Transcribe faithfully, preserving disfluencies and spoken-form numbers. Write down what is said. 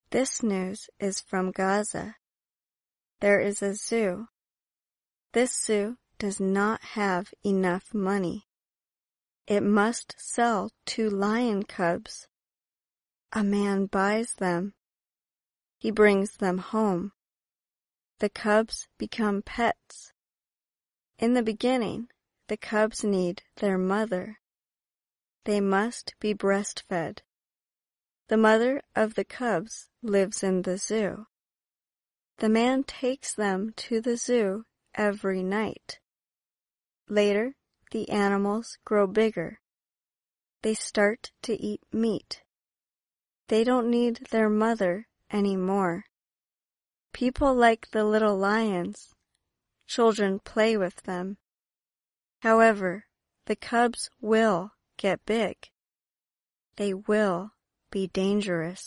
This news is from Gaza. There is a zoo. This zoo does not have enough money. It must sell two lion cubs. A man buys them. He brings them home. The cubs become pets. In the beginning, the cubs need their mother. They must be breastfed. The mother of the cubs lives in the zoo. The man takes them to the zoo every night. Later, the animals grow bigger. They start to eat meat. They don't need their mother anymore. People like the little lions. Children play with them. However, the cubs will get big. They will be dangerous.